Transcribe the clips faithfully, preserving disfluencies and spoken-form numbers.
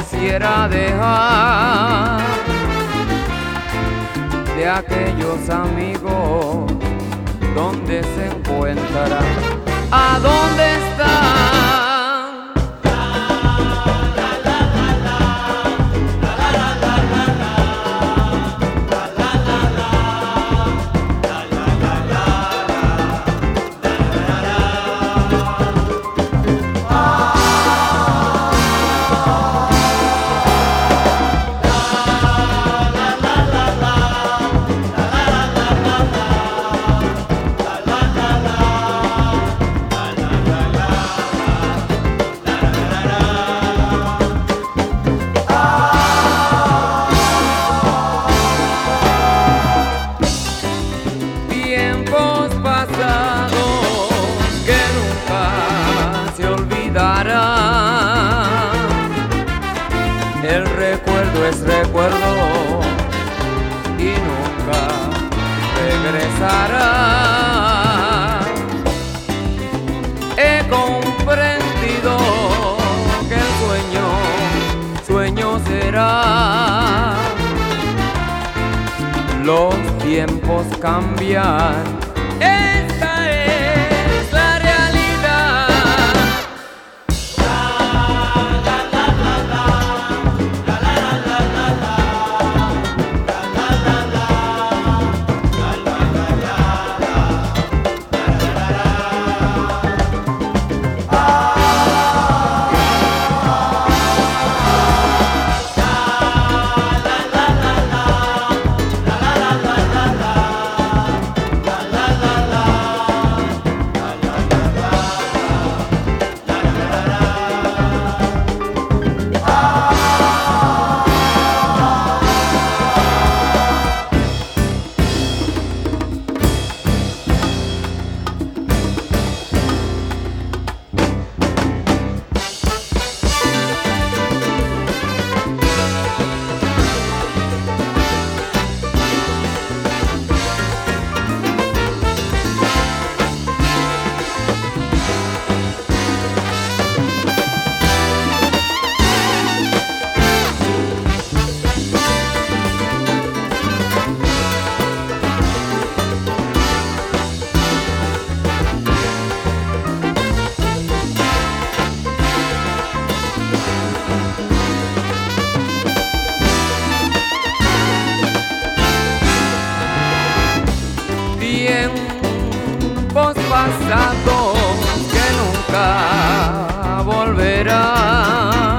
quisiera dejar de aquellos amigos. ¿Dónde se encuentrarán? ¿A dónde están? Tiempos pasados que nunca se olvidarán. El recuerdo es recuerdo y nunca regresará. He comprendido que el sueño, sueño será. Los tiempos cambian, esta es la realidad. Tiempos pasados que nunca volverán.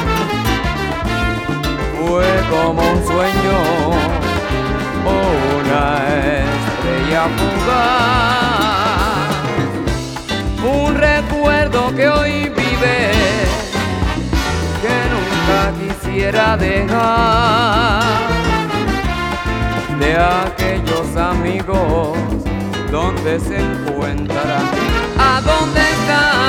Fue como un sueño o una estrella fugaz, un recuerdo que hoy vive, que nunca quisiera dejar de aquellos amigos. ¿Dónde se encuentran? ¿A dónde están?